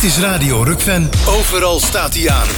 Dit is Radio Rukven. Overal staat hij aan.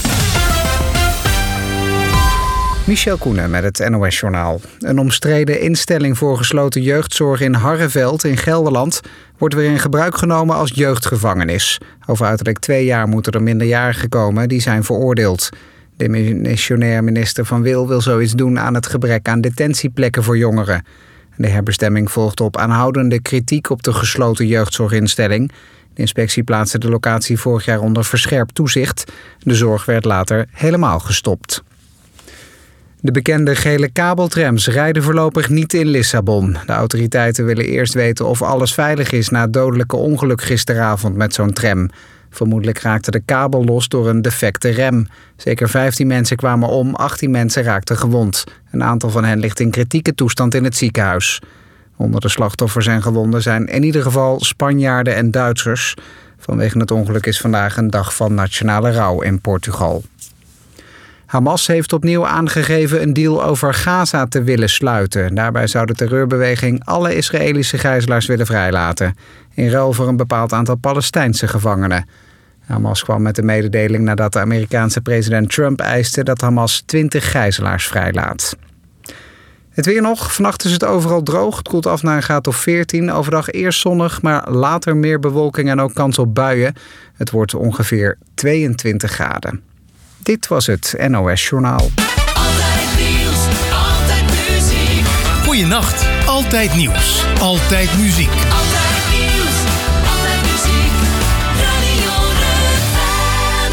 Michel Koenen met het NOS-journaal. Een omstreden instelling voor gesloten jeugdzorg in Harreveld in Gelderland wordt weer in gebruik genomen als jeugdgevangenis. Over uiterlijk 2 jaar moeten er minderjarigen komen die zijn veroordeeld. De missionair minister Van Wil zoiets doen aan het gebrek aan detentieplekken voor jongeren. De herbestemming volgt op aanhoudende kritiek op de gesloten jeugdzorginstelling. De inspectie plaatste de locatie vorig jaar onder verscherpt toezicht. De zorg werd later helemaal gestopt. De bekende gele kabeltrams rijden voorlopig niet in Lissabon. De autoriteiten willen eerst weten of alles veilig is na het dodelijke ongeluk gisteravond met zo'n tram. Vermoedelijk raakte de kabel los door een defecte rem. Zeker 15 mensen kwamen om, 18 mensen raakten gewond. Een aantal van hen ligt in kritieke toestand in het ziekenhuis. Onder de slachtoffers en gewonden zijn in ieder geval Spanjaarden en Duitsers. Vanwege het ongeluk is vandaag een dag van nationale rouw in Portugal. Hamas heeft opnieuw aangegeven een deal over Gaza te willen sluiten. Daarbij zou de terreurbeweging alle Israëlische gijzelaars willen vrijlaten. In ruil voor een bepaald aantal Palestijnse gevangenen. Hamas kwam met de mededeling nadat de Amerikaanse president Trump eiste dat Hamas 20 gijzelaars vrijlaat. Het weer nog. Vannacht is het overal droog. Het koelt af naar een graad of 14. Overdag eerst zonnig, maar later meer bewolking en ook kans op buien. Het wordt ongeveer 22 graden. Dit was het NOS Journaal. Altijd nieuws, altijd muziek. Goeienacht, altijd nieuws, altijd muziek. Altijd nieuws, altijd muziek. Radio Rukven.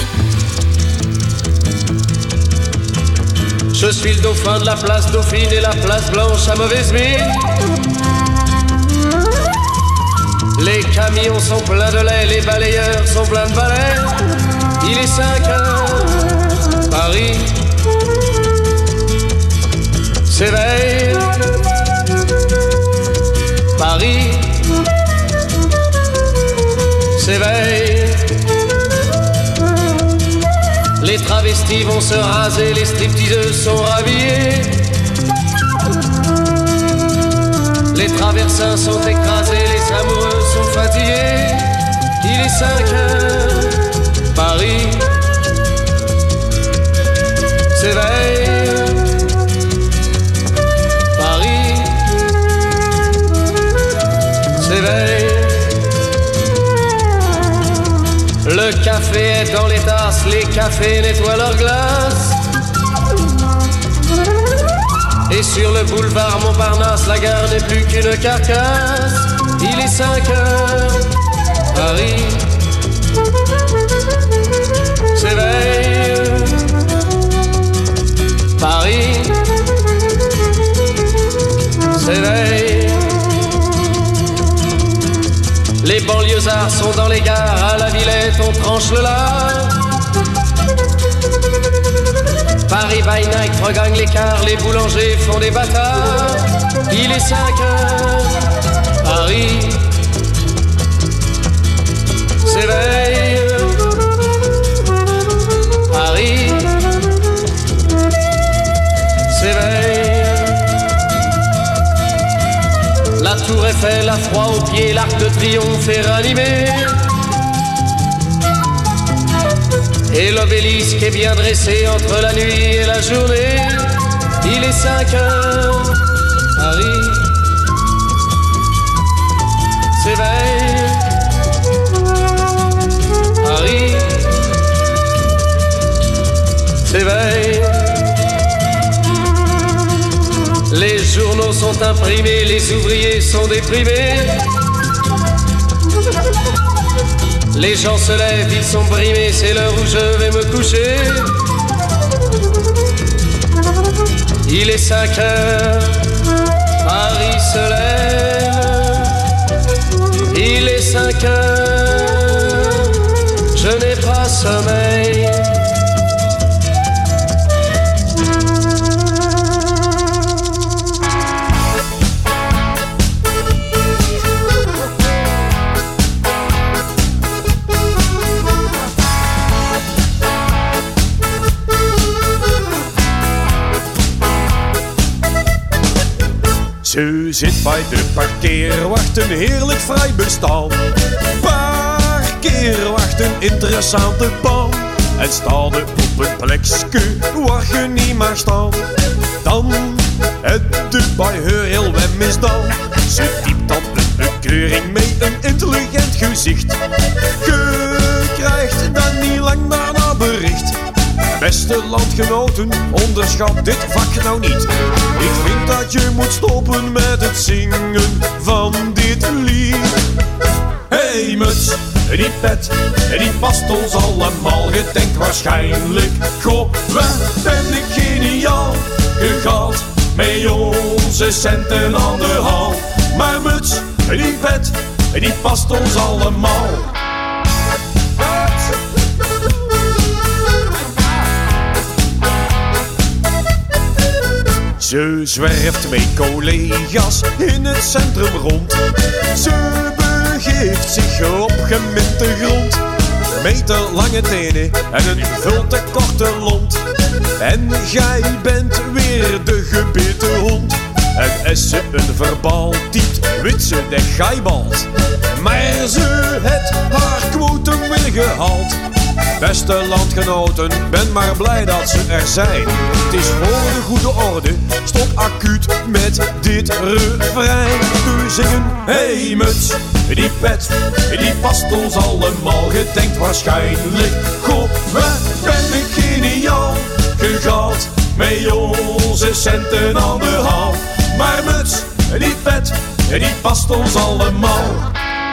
Je suis le dauphin de la place Dauphine et la place Blanche à mauvaise mine. Les camions sont pleins de lait, les balayeurs sont pleins de balais. Il est 5 heures. Paris s'éveille, Paris s'éveille. Les travestis vont se raser, les stripteaseuses sont rhabillées. Les traversins sont écrasés, les amoureux sont fatigués. Il est 5 heures, Paris s'éveille, Paris s'éveille. Le café est dans les tasses, les cafés nettoient leurs glaces. Et sur le boulevard Montparnasse, la gare n'est plus qu'une carcasse. Il est 5 heures, Paris s'éveille. Paris s'éveille. Les banlieusards sont dans les gares, à la Villette on tranche le lard. Paris by night regagne l'écart, les boulangers font des bâtards. Il est 5 heures, Paris s'éveille. Paris s'éveille. La tour Eiffel a froid aux pieds, l'Arc de Triomphe est ranimé. Et l'obélisque est bien dressé entre la nuit et la journée. Il est 5 heures, Paris s'éveille. Paris s'éveille. Les journaux sont imprimés, les ouvriers sont déprimés. Les gens se lèvent, ils sont brimés, c'est l'heure où je vais me coucher. Il est 5 heures, Paris se lève. Il est 5 heures, je n'ai pas sommeil. Ze zit bij de parkeerwacht, een heerlijk vrij bestaan. Parkeerwachten interessante baan. En staat op een plekje waar je niet mag staan. Dan het de bij haar heel wat misdaan. Ze typt dan een bekeuring met een intelligent gezicht. Je krijgt dan niet lang daarna bericht. Beste landgenoten, onderschat dit vak nou niet. Ik vind dat je moet stoppen met het zingen van dit lied. Hey muts, die pet, die past ons allemaal. Je denkt waarschijnlijk, goh, wat ben ik geniaal. Je gaat met onze centen aan de haal. Maar muts, die pet, die past ons allemaal. Ze zwerft met collega's in het centrum rond. Ze begeeft zich op geminte grond. Meterlange tenen en een veel te korte lont. En jij bent weer de gebeten hond. En als ze een verbaal typt, weet ze dat gij balt. Maar ze het haar quotum weer gehaald. Beste landgenoten, ben maar blij dat ze er zijn. Het is voor de goede orde, stop acuut met dit refrein. We zingen, hey muts, die pet, die past ons allemaal. Je denkt waarschijnlijk, goh, wat ben ik geniaal. Je gaat met onze centen aan de haal. Maar muts, die pet, die past ons allemaal.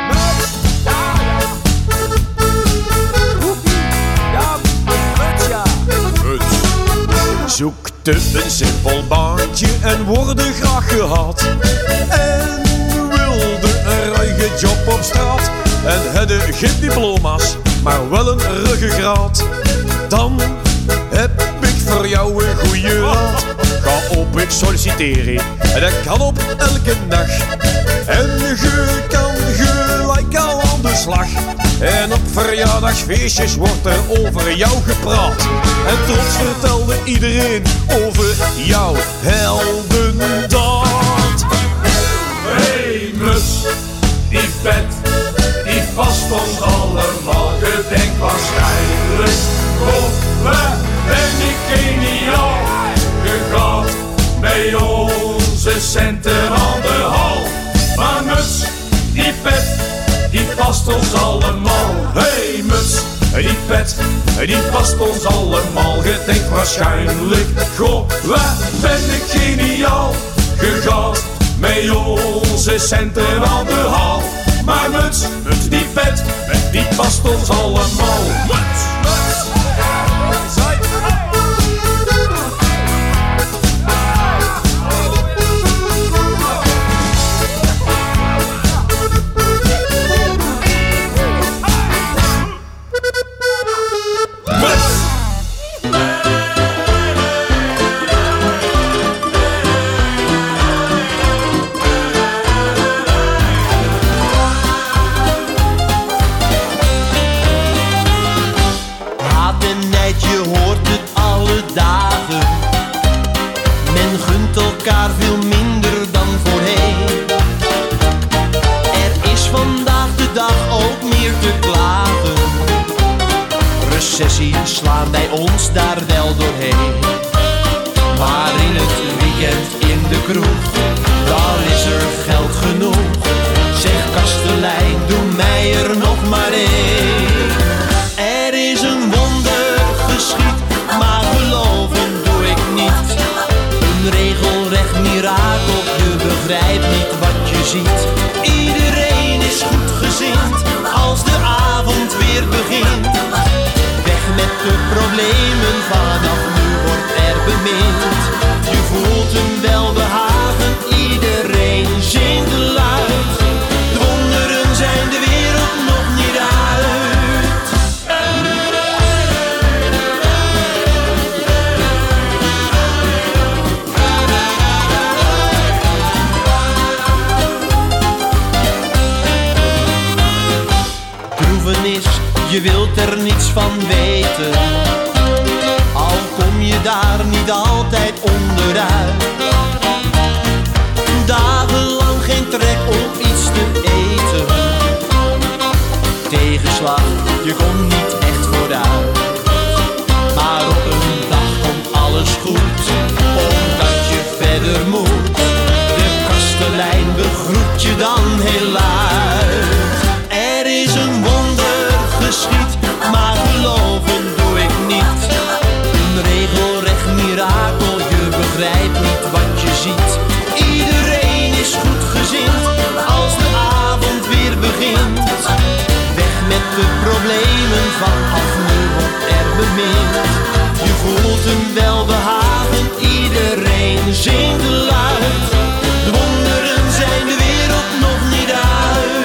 Zoekte een simpel baantje en worden graag gehad. En wilde een ruige job op straat. En hadden geen diploma's, maar wel een ruggengraat. Dan heb ik voor jou een goede raad. Ga op ik solliciteren, en dat kan op elke dag. En je kan gelijk al aan de slag. En op verjaardagsfeestjes wordt er over jou gepraat. En trots vertelde iedereen over jouw heldendaad. Hey muts, die pet, die past ons allemaal. Je denkt waarschijnlijk, oh, wat ben ik geniaal. Je gaat bij onze centen aan de haal. Maar muts, die pet, die past ons allemaal. Hey muts, die pet, die past ons allemaal. Je denkt waarschijnlijk, goh, wat ben ik geniaal. Je gaat met onze centen aan de haal. Maar muts, die pet, die past ons allemaal. Muts, muts, veel minder dan voorheen. Er is vandaag de dag ook meer te klagen. Recessie slaan bij ons daar wel doorheen. Maar in het weekend in de kroeg, daar is er geld genoeg. Zeg kastelein, doe mij er nog maar één. Er is een wonder geschied, maar geloven doe ik niet. Een regelrecht mirakel, je begrijpt niet wat je ziet. Iedereen is goed gezind als de avond weer begint. Weg met de problemen, vanaf nu wordt er bemind. Je voelt een welbehagen, iedereen zingt luid. De wonderen zijn de wereld nog niet uit. Je wilt er niets van weten, al kom je daar niet altijd onderuit. Dagenlang geen trek om iets te eten, tegenslag, je komt niet echt vooruit. Maar op een dag komt alles goed, omdat je verder moet. De kastelein begroet je dan heel luid. Er is een wonder geschied, maar geloven doe ik niet. Een regelrecht mirakel, je begrijpt niet wat je ziet. Iedereen is goed gezind als de avond weer begint. Weg met de problemen, vanaf nu wordt er bemind. Je voelt een welbehagen, iedereen zingt luid. De wonderen zijn de wereld nog niet uit.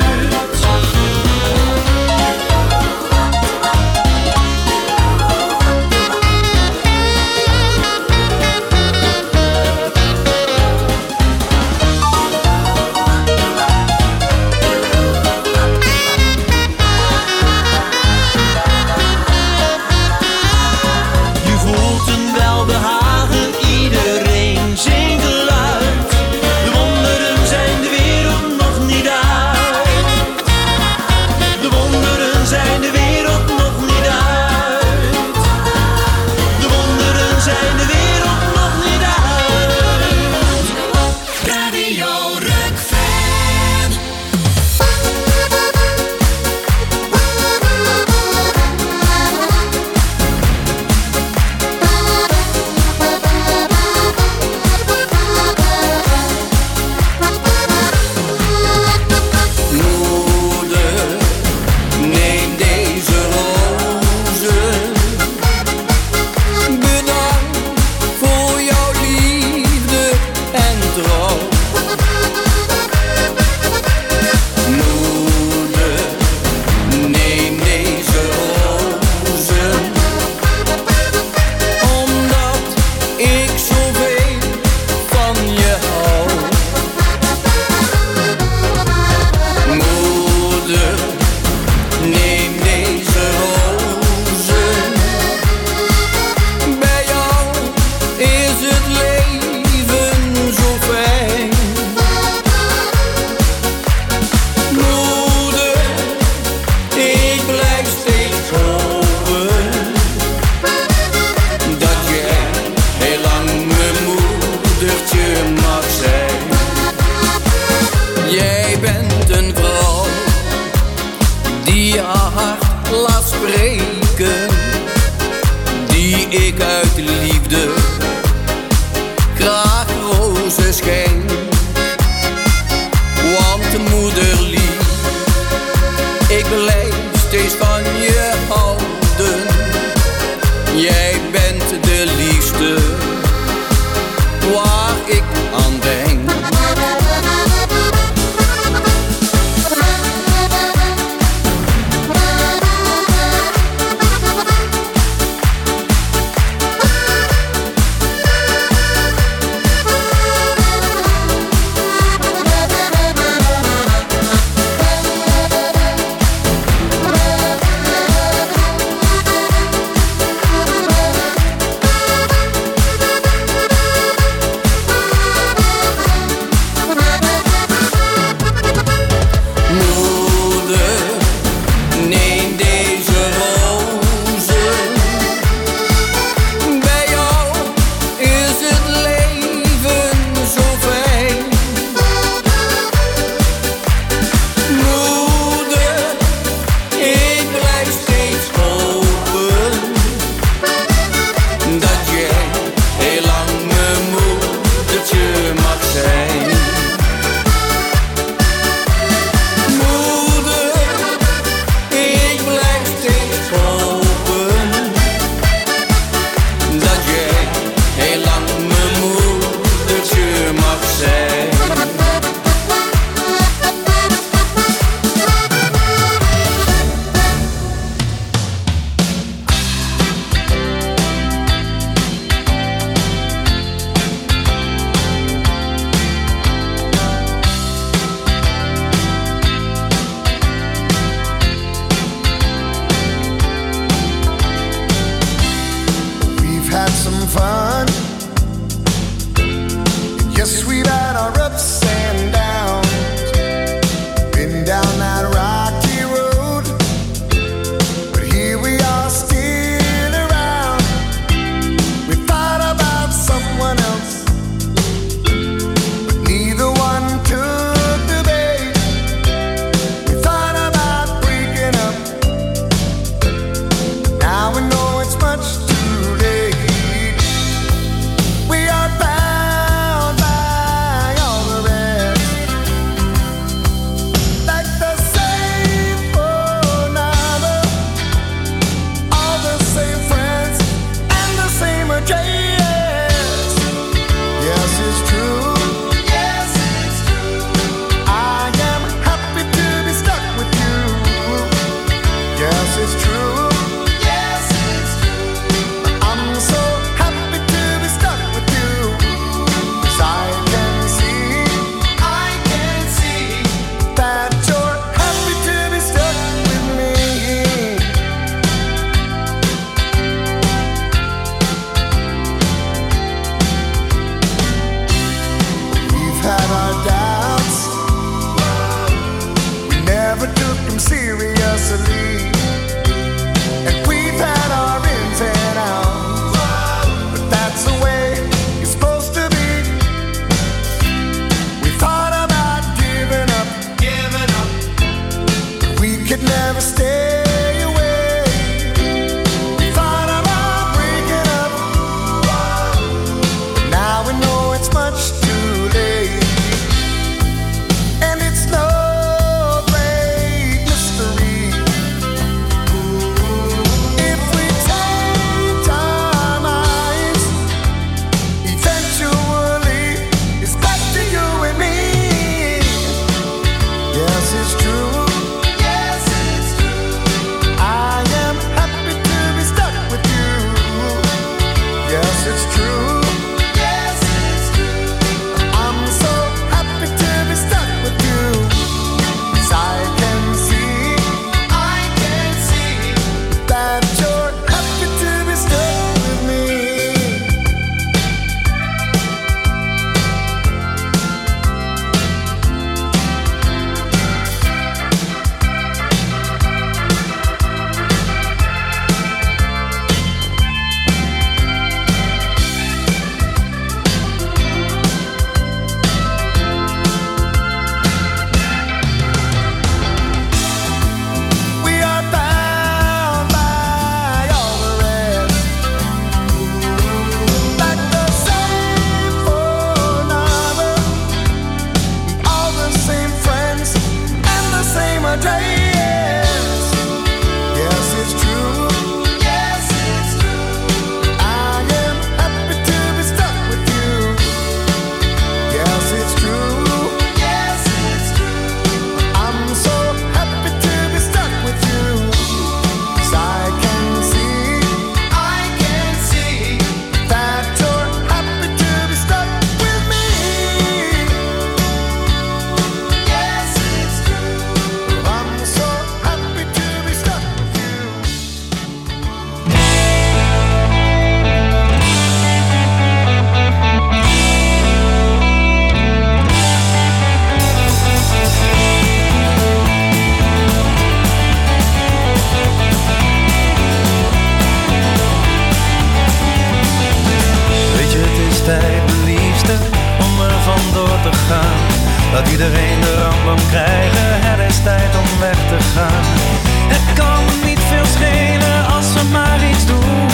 Laat iedereen de rambam krijgen, het is tijd om weg te gaan. Het kan niet veel schelen als we maar iets doen.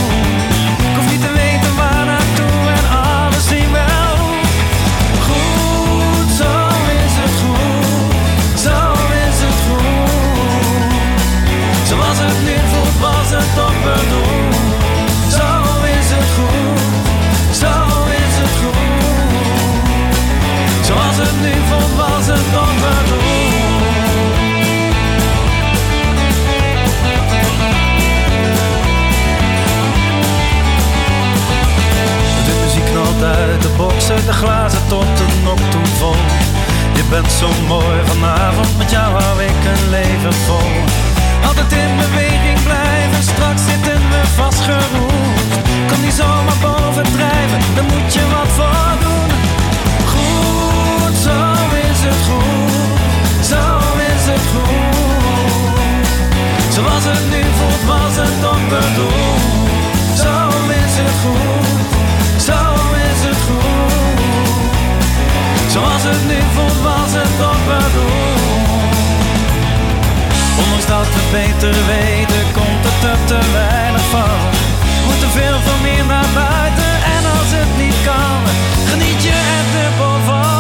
Ik hoef niet te weten waar naartoe en alles zien wel. Goed, zo is het goed, zo is het goed. Zoals het nu voelt was het toch bedoeld. Zo is het goed, zo is het goed. Zoals het nu voelt was het toch bedoeld. De muziek knalt uit de boksen, de glazen tot de nok toe vol. Je bent zo mooi vanavond, met jou hou ik een leven vol. Altijd in beweging blijven, straks zitten we vastgeroest. Kan niet zomaar bovendrijven, daar moet je wat voor doen. Goed, zo is het goed, zo is het goed. Zoals het nu voelt was het toch bedoeld. Zo is het goed, zo is het goed. Zoals het nu voelt was het toch bedoeld. Ondanks dat we beter weten, komt het er te weinig van. We moeten veel meer naar buiten en als het niet kan, geniet je er dubbel van.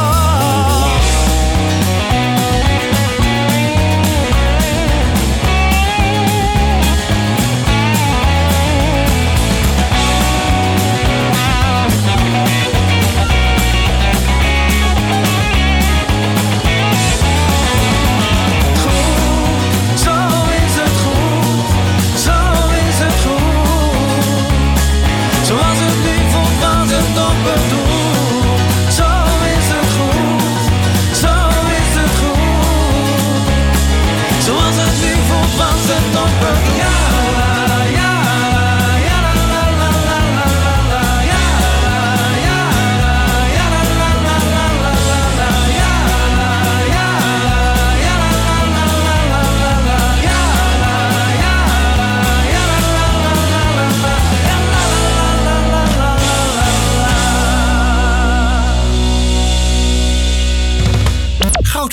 Zo is het goed,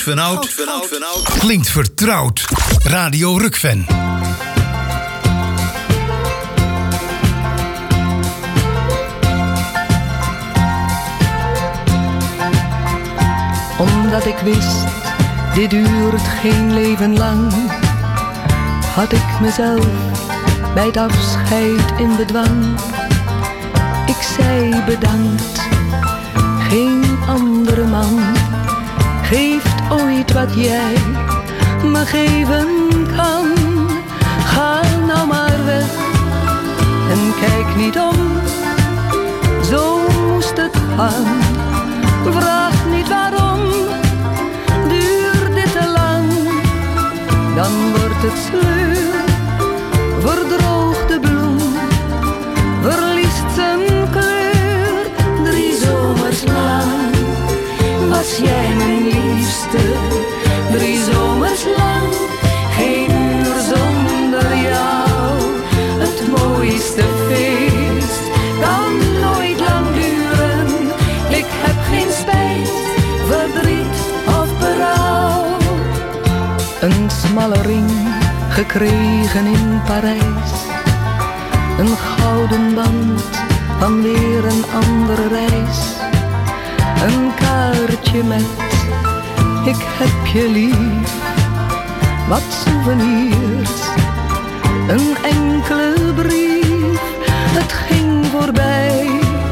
van oud. Klinkt vertrouwd. Radio Rukven. Omdat ik wist, dit duurt geen leven lang, had ik mezelf bij het afscheid in bedwang. Ik zei bedankt, geen andere man geeft ooit wat jij me geven kan. Ga nou maar weg en kijk niet om, zo moest het gaan. Vraag niet waarom, duurt dit te lang, dan wordt het sleur, verdroogt de bloem, verliest zijn kleur. 3 zomers lang was jij mijn liefste, 3 zomers lang, geen uur zonder jou. Het mooiste feest kan nooit lang duren, ik heb geen spijt, verdriet of berouw. Een smalle ring gekregen in Parijs, een gouden band van weer een andere reis. Een kaartje met ik heb je lief, wat souvenirs, een enkele brief. Het ging voorbij,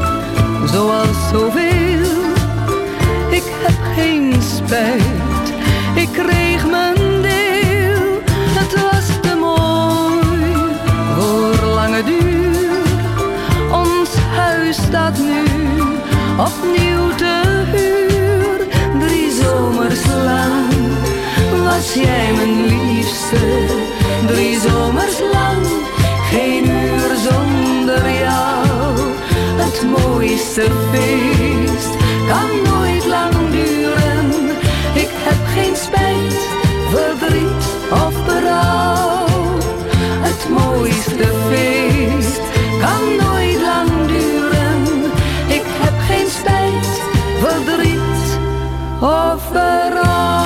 zoals zoveel, ik heb geen spijt, ik kreeg mijn deel. Het was te mooi voor lange duur, ons huis staat nu opnieuw te huur. 3 zomers lang was jij mijn liefste, 3 zomers lang, geen uur zonder jou. Het mooiste feest kan nooit lang duren, ik heb geen spijt, verdriet of berouw. Het mooiste feest kan nooit lang duren, ik heb geen spijt, verdriet of berouw.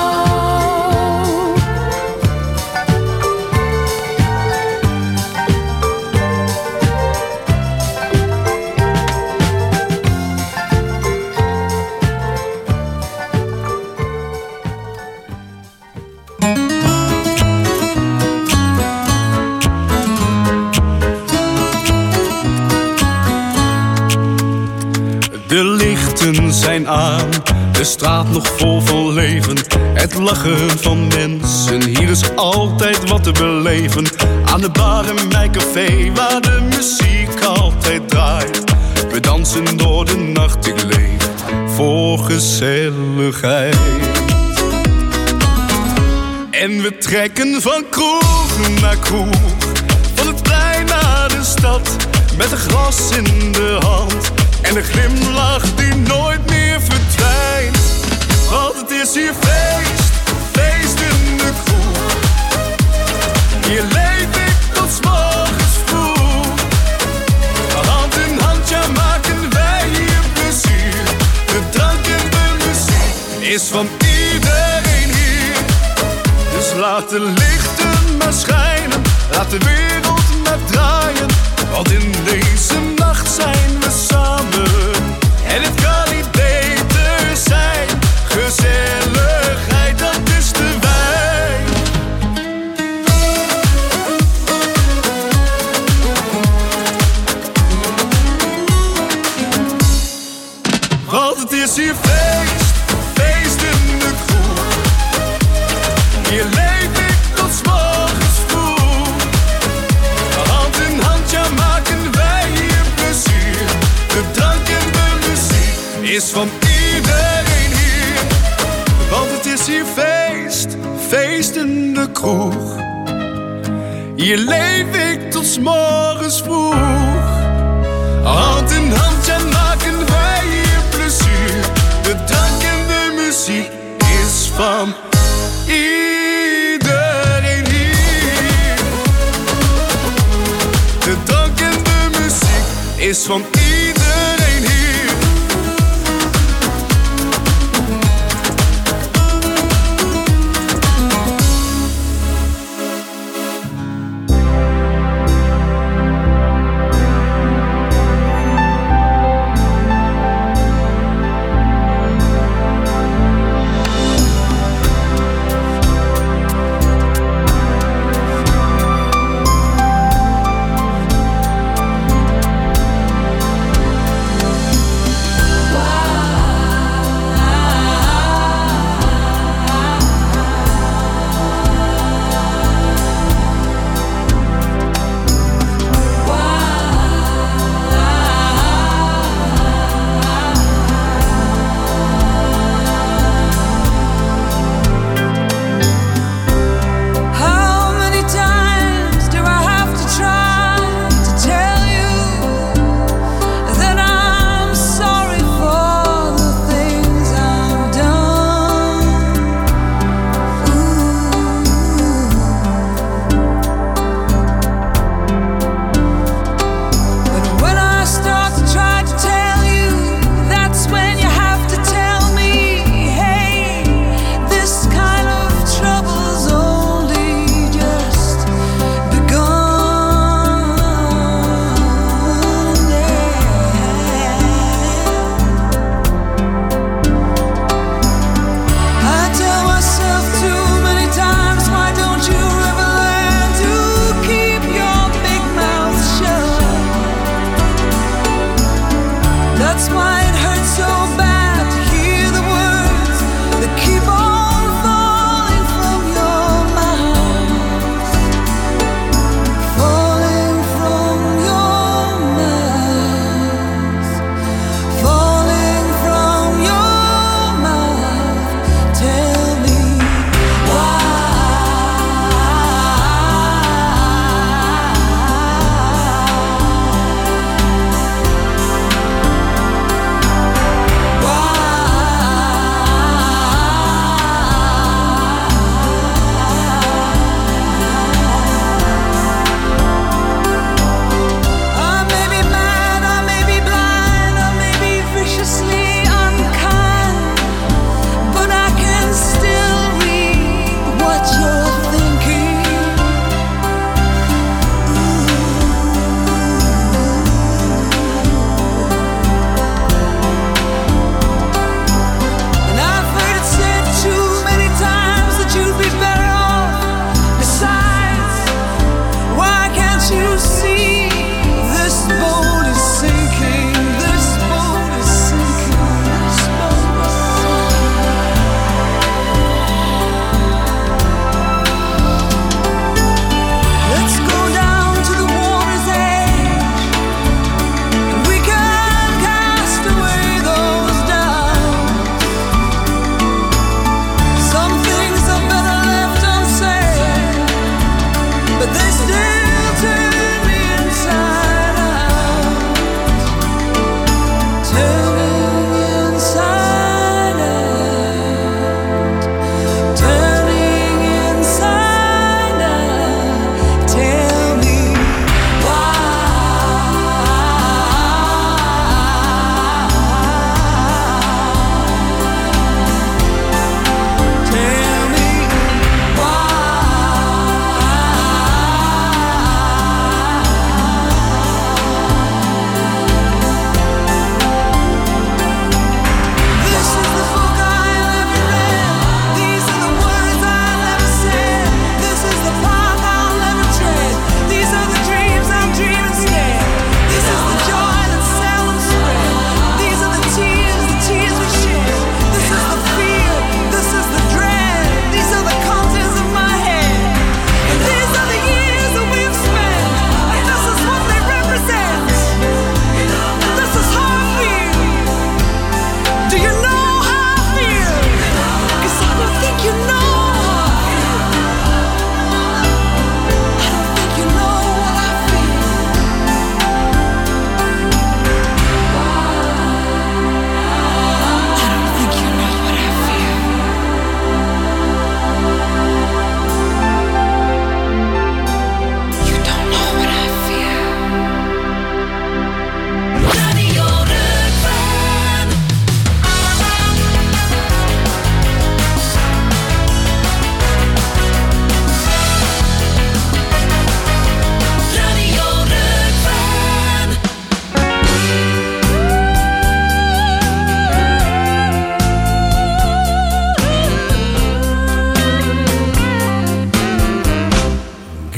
De lichten zijn aan, de straat nog vol van leven. Het lachen van mensen, hier is altijd wat te beleven. Aan de bar in mijn café, waar de muziek altijd draait. We dansen door de nacht, ik leef voor gezelligheid. En we trekken van kroeg naar kroeg, van het plein naar de stad, met een glas in de hand en een glimlach die nooit meer verdwijnt. Want het is hier feest, feest in de kroeg. Hier leef ik tot 's morgens vroeg. Hand in hand, ja, maken wij hier plezier. De drank en de muziek is van iedereen hier. Dus laat de lichten maar schijnen, laat de wereld maar draaien. Want in deze nacht zijn we samen en het kan niet beter zijn. Gezelligheid, dat is de wijn. Want het is hier feest, feest in de kroeg. Hier leef ik tot 's morgens vroeg. Hand in hand, ja, maken wij hier plezier. De drank en de muziek is van iedereen hier. Want het is hier feest, feest in de kroeg. Hier leef ik tot 's morgens vroeg. Hand in hand, ja, maken wij hier plezier. De drank en de muziek is van iedereen hier. De drank en de muziek is van iedereen hier.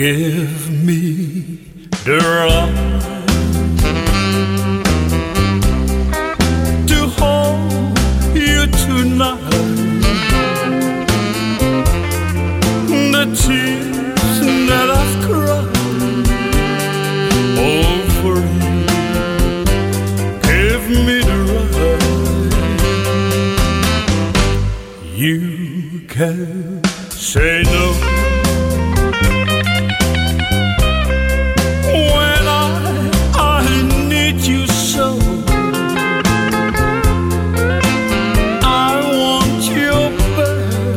Give me the right to hold you tonight. The tears that I've cried over you, give me the right. You can say no when I need you so. I want you back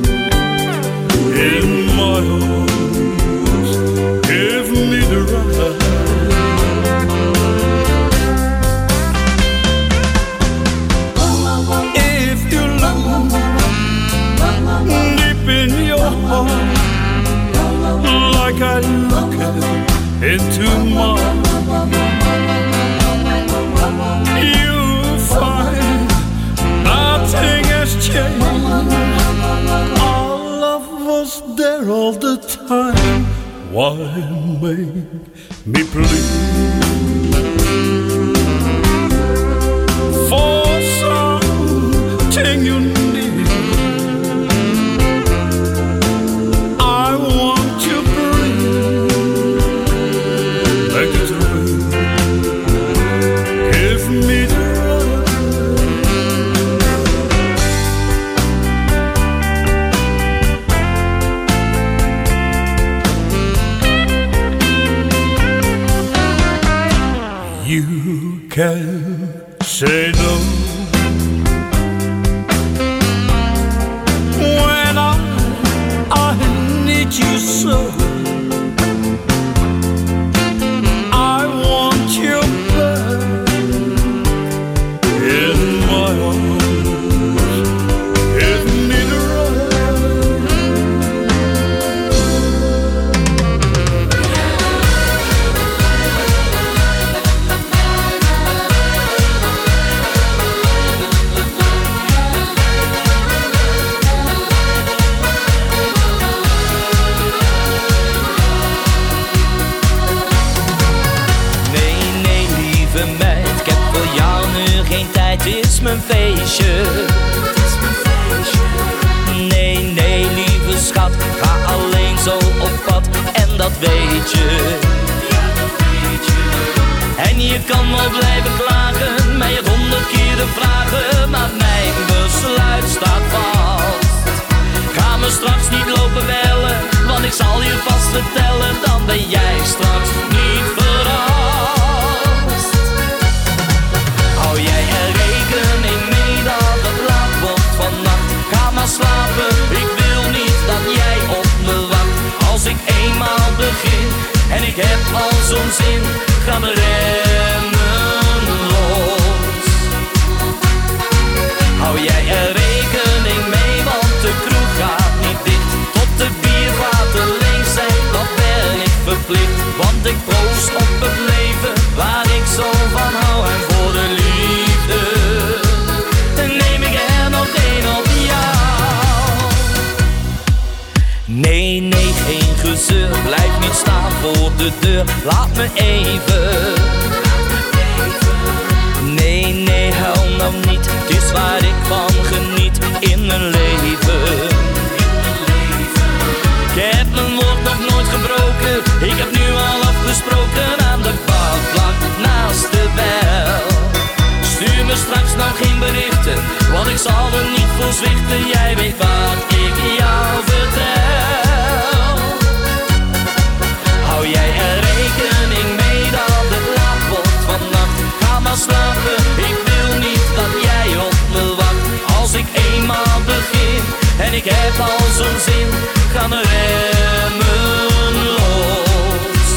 in my arms. Give me the right. If you look deep in your heart, like I look into mine, you find nothing has changed. Our love was there all the time. Why make me plead for something you need? I want you breathe like a dream. Give me the right. You can say no when I need you so. I want you back in my arms. Give me the is mijn feestje. Nee, nee, lieve schat, ga alleen zo op pad en dat weet je. En je kan wel blijven klagen, mij het 100 keren vragen, maar mijn besluit staat vast. Ga me straks niet lopen bellen, want ik zal je vast vertellen, dan ben jij straks niet verrast. Hou jij er rekening mee dat het laat wordt vannacht? Ga maar slapen, ik wil niet dat jij op me wacht. Als ik eenmaal begin en ik heb al zo'n zin, gaan we remmen los. Hou jij er rekening mee, want de kroeg gaat niet dicht. Tot de biervaten leeg zijn, dat ben ik verplicht. Want ik proost op het leven waar ik zo van hou. En voor de liefde neem ik er nog één op jou. Nee, nee, geen gezeur, blijf niet staan voor de deur. Laat me even. Nee, nee, huil nou niet, het is waar ik van geniet in mijn leven. Ik heb mijn woord nog nooit gebroken, ik heb nu al afgesproken aan de badplank naast de bel. Stuur me straks nou geen berichten, want ik zal er niet voor zwichten. Jij weet wat ik jou vertel. Hou jij er rekening mee dat het laat wordt vannacht? Ga maar slapen, ik wil niet dat jij op me wacht. Als ik eenmaal begin en ik heb al zo'n zin, gaan we remmen los.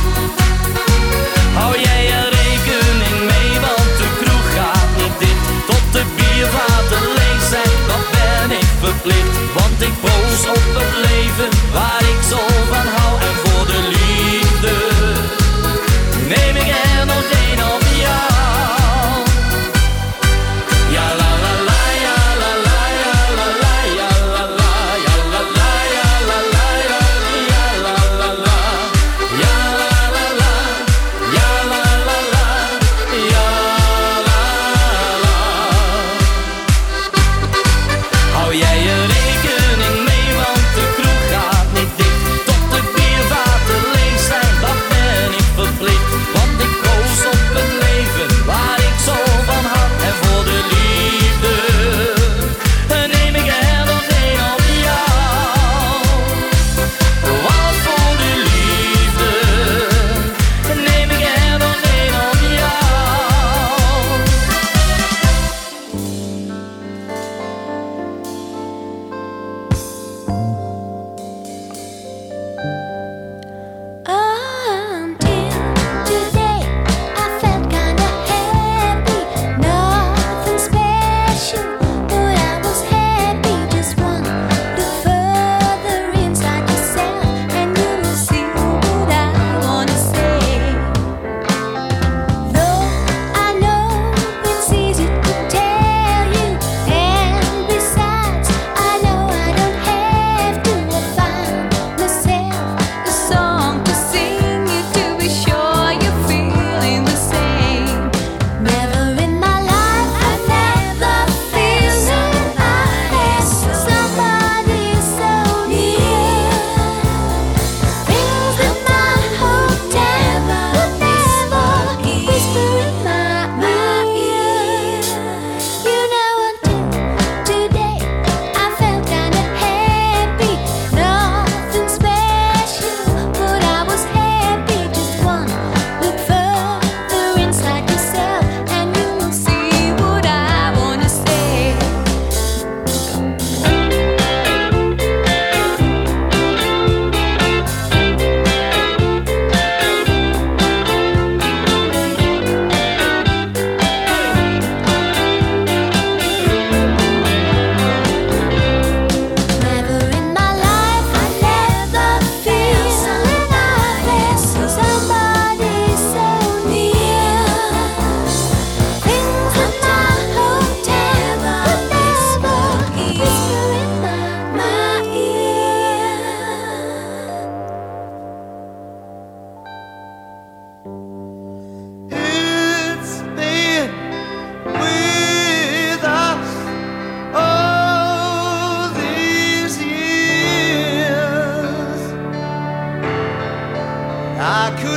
Hou jij er rekening mee, want de kroeg gaat niet dicht. Tot de biervaten leeg zijn, dat ben ik verplicht. Want ik proost op het leven waar ik zo van hou. En voor de liefde neem ik er nog één op jou. Ja la la la, ja la la, ja la la, ja la la, ja la la, ja la la, ja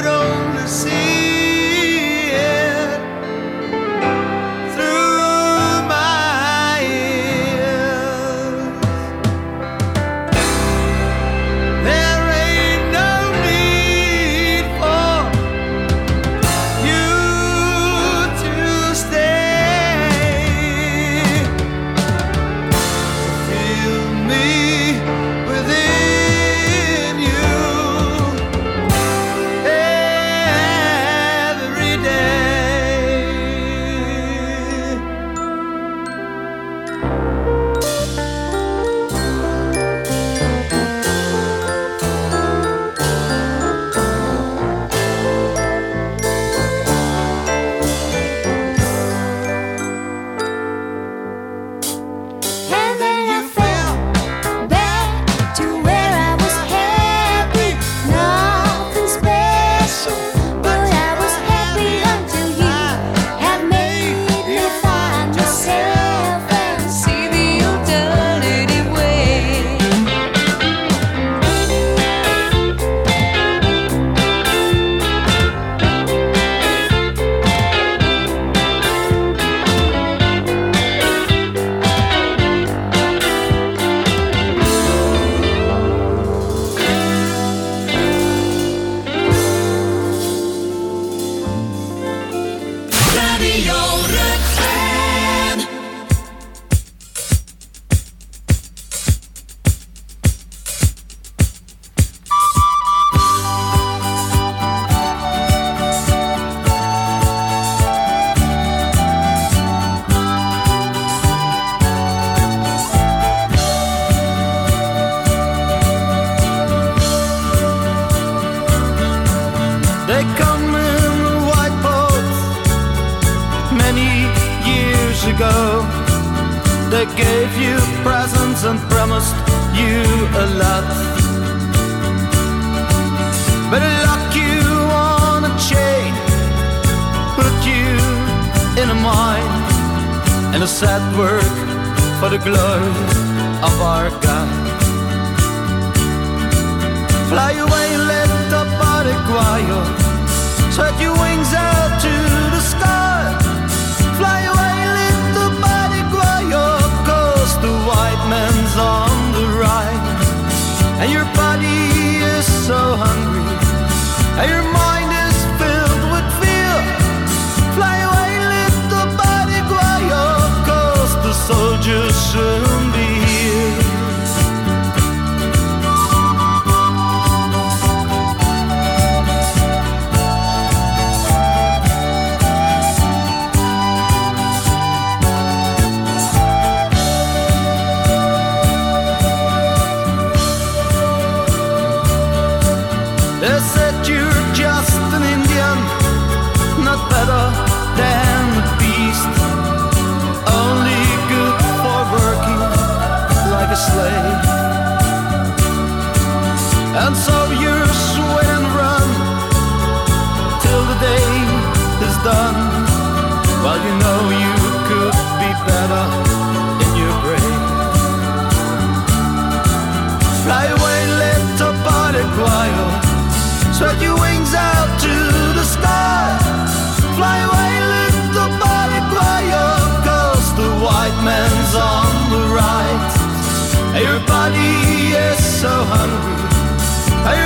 only see it through my ears. There ain't no need for you to stay. Feel me within you every day. And then I fell back to where I was happy. Nothing special, but I was happy until you have made me find myself and see the alternative way. Radio Refrain. They come in white boats many years ago. They gave you presents and promised you a lot. But they lock you on a chain, put you in a mine, and a sad work for the glory of our God. Fly away, let the body quiet. Spread your wings out to the sky. Fly away, let the body quiet. 'Cause the white man's on the right, and your body is so hungry, and your mind is filled with fear. Fly away, let the body quiet. 'Cause the soldiers soon be here. They said you're just an Indian, not better than the beast, only good for working like a slave. And so you sweat and run till the day is done, while you know you could be better in your grave. Fly away, let the body quiet. Spread your wings out to the sky. Fly away, let the body quiet. 'Cause the white man's on the right, and your body is so hungry, and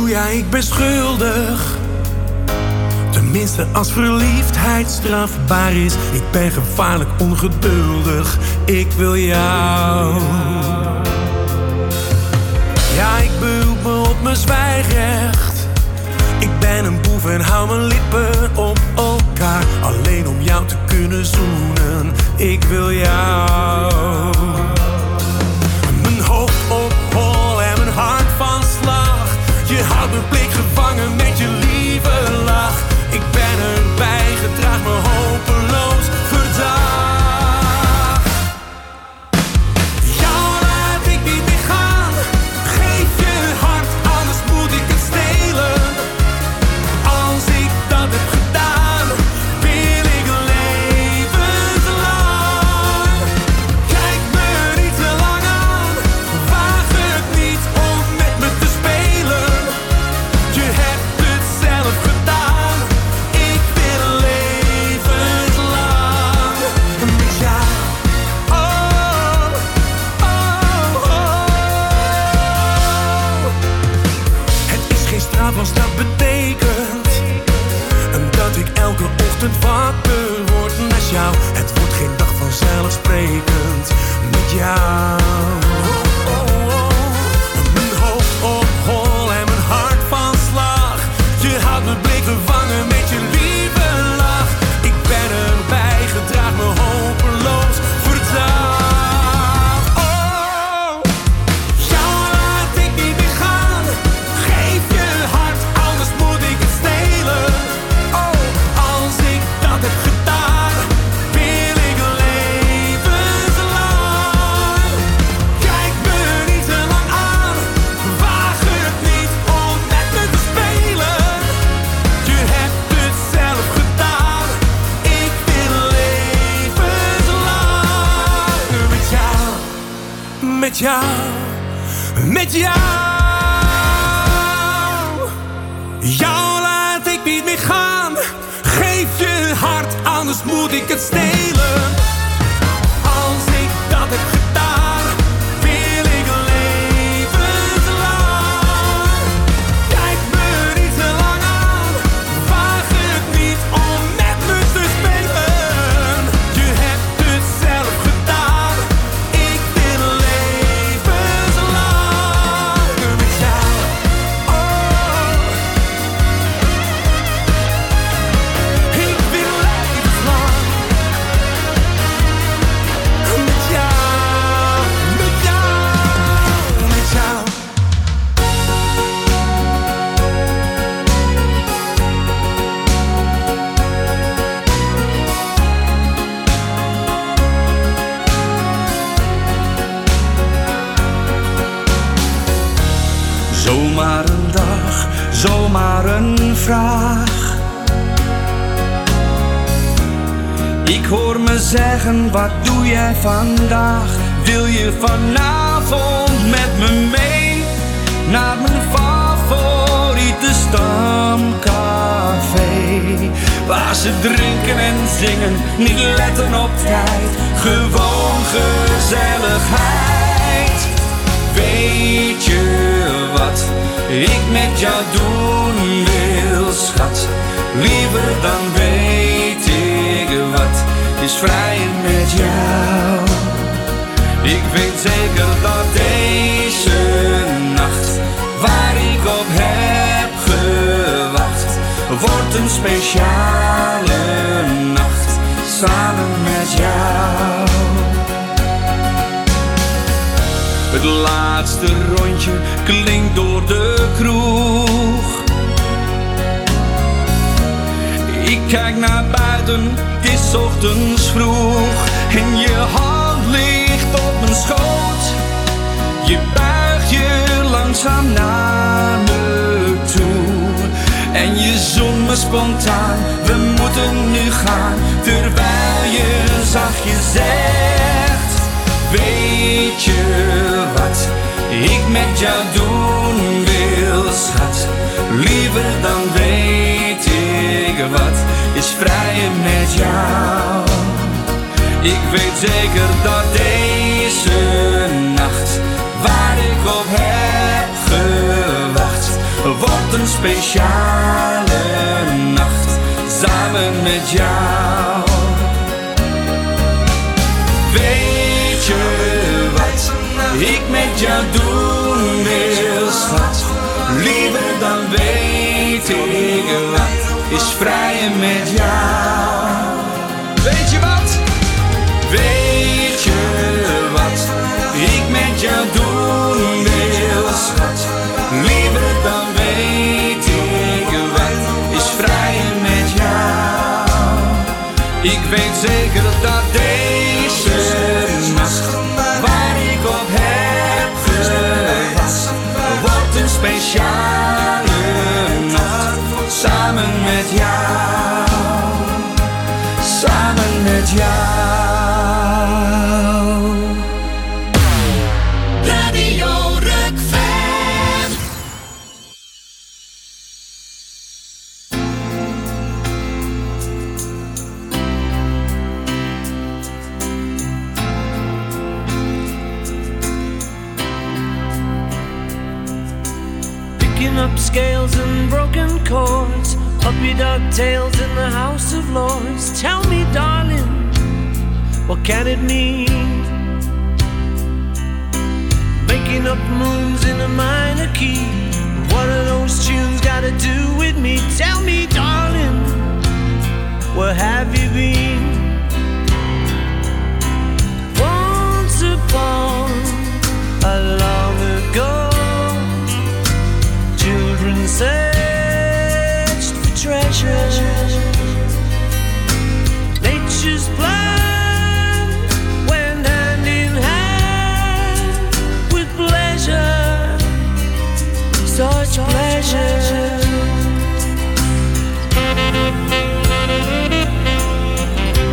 ja, ik ben schuldig. Tenminste als verliefdheid strafbaar is. Ik ben gevaarlijk ongeduldig. Ik wil jou. Ja, ik beroep me op mijn zwijgrecht. Ik ben een boef en hou mijn lippen op elkaar. Alleen om jou te kunnen zoenen. Ik wil jou. Mijn hoofd op hol en mijn hart van slag. Je houdt mijn blik gevangen met je lieve lach. Ik ben erbij, gedraag me hopeloos verdacht. Jou laat ik niet meer gaan. Geef je hart, anders moet ik het stelen. Als ik dat heb gedaan, wil ik levenslang. Kijk me niet te lang aan, waag het niet om met me te spelen. Je hebt het zelf gedaan, ik wil levenslang met jou. Oh, oh, oh. Het is geen straf als dat betekent dat ik elke ochtend wakker word naast jou. Het wordt geen dag vanzelfsprekend met jou. Mijn hoofd op hol en mijn hart van slag. Je houdt mijn blik gevangen met je lieve lach. Ik ben erbij, gedraag me hopeloos verdacht. Oh, jou laat ik niet meer gaan. Geef je hart, anders moet ik het stelen. Oh, als ik dat heb gedaan, wil ik levenslang. Kijk me niet te lang aan, waag het niet om met me te spelen. Je hebt het zelf gedaan, ik wil levenslang met jou, met jou, met jou. Jou laat ik niet meer gaan. Geef je hart, anders moet ik het stelen. Als ik dat heb gedaan, wil ik levenslang. Kijk me niet te lang aan, waag het niet om met me te spelen. Je hebt het zelf gedaan, ik wil levenslang met jou. Oh, ik wil levenslang met jou, met jou, met jou. Zomaar een dag, zomaar een vraag. Ik hoor me zeggen, wat doe jij vandaag? Wil je vanavond met me mee naar mijn favoriete stamcafé? Waar ze drinken en zingen, niet letten op tijd. Gewoon gezelligheid. Weet je wat ik met jou doen wil, schat? Liever dan weet ik wat is vrijen met jou. Ik weet zeker dat deze nacht, waar ik op heb gewacht, wordt een speciale nacht samen met jou. Het laatste rondje klinkt door de kroeg. Ik kijk naar buiten, het is ochtends vroeg. En je hand ligt op mijn schoot. Je buigt je langzaam naar me toe. En je zoent me spontaan, we moeten nu gaan. Terwijl je zachtjes zegt, weet je wat ik met jou doen wil, schat? Liever dan weet ik wat is vrijen met jou. Ik weet zeker dat deze nacht, waar ik op heb gewacht, wordt een speciale nacht samen met jou. Weet je wat ik met jou doen wil, schat? Liever dan weet ik wat is vrijen met jou. Weet je wat? Weet je wat ik met jou doen wil, schat? Liever dan weet ik wat is vrijen met jou. Ik weet zeker dat deze nacht waar ik op heb gewacht wordt een speciale nacht samen met jou. Samen met jou. Radio Rock-fan. Picking up scales and broken chords, puppy dog tails in the House of Lords. Tell me, darling, what can it mean? Making up moons in a minor key. What are those tunes got to do with me? Tell me, darling, where have you been? Once upon a long ago, children searched for treasure. Nature's plan went hand in hand with pleasure, such pleasure.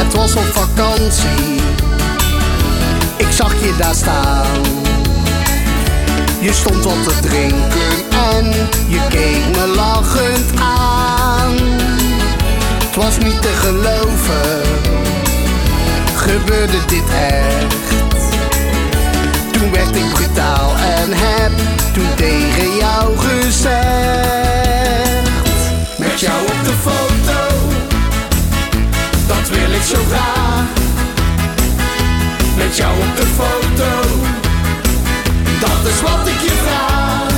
Het was op vakantie, ik zag je daar staan. Je stond wat te drinken en je keek me lachend aan. Het was niet te geloven, gebeurde dit echt. Toen werd ik brutaal en heb toen tegen jou gezegd. Met jou op de foto, dat wil ik zo graag. Met jou op de foto, dat is wat ik je vraag.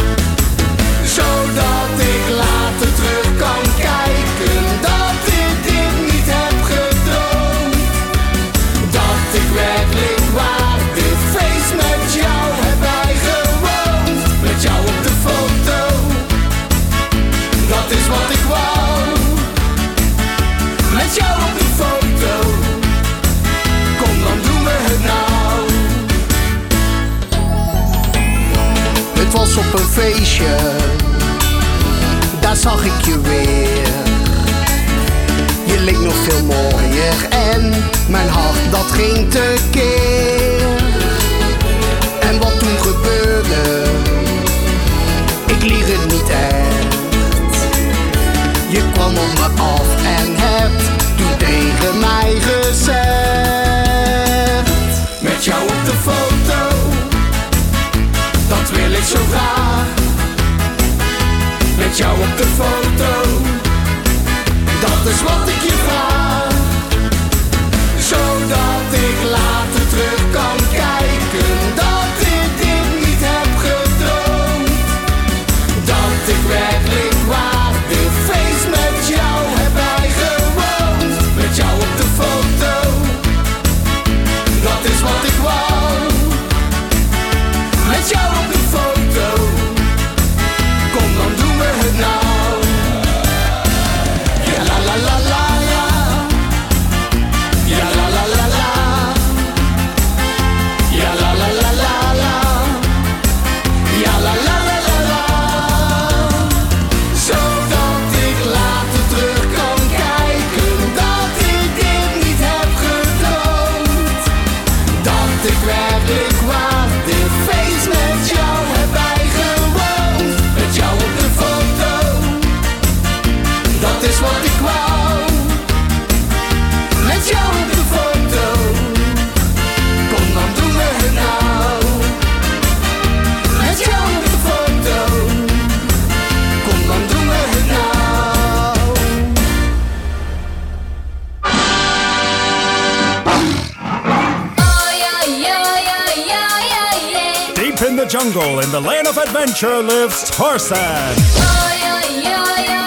Zodat ik later terug kan kijken dat ik dit niet heb gedroomd. Dat ik werkelijk waar dit feest met jou heb bijgewoond. Met jou op de foto, dat is wat ik wou. Met jou op de foto, kom dan doen we het nou. Het was op een feestje, daar zag ik je weer. Je leek nog veel mooier en mijn hart dat ging tekeer. En wat toen gebeurde, ik lieg het niet echt. Je kwam op me af en hebt toen tegen mij gezegd. Met jou op de foto, dat wil ik zo graag. Met jou op de foto, dat is wat ik je vraag. Zodat ik later terug kan kijken dat ik dit niet heb gedroomd. Dat ik werkelijk waar dit feest met jou heb bijgewoond. Met jou op de foto, dat is wat ik wou. Met jou op de foto, kom dan doen we het nou. Ja la la la la la, ja la la la la, ja la la la la la, ja la la la la la. Zodat ik later terug kan kijken dat ik dit niet heb gedroomd. Dat ik werkelijk waar dit feest met jou heb bijgewoond. Met jou op de foto, dat is wat ik wou. Met jou op de foto, kom dan doen we het nou. Met jou op de foto, kom dan doen we het nou. Deep in the jungle, in the land of adventure, lives Tarzan.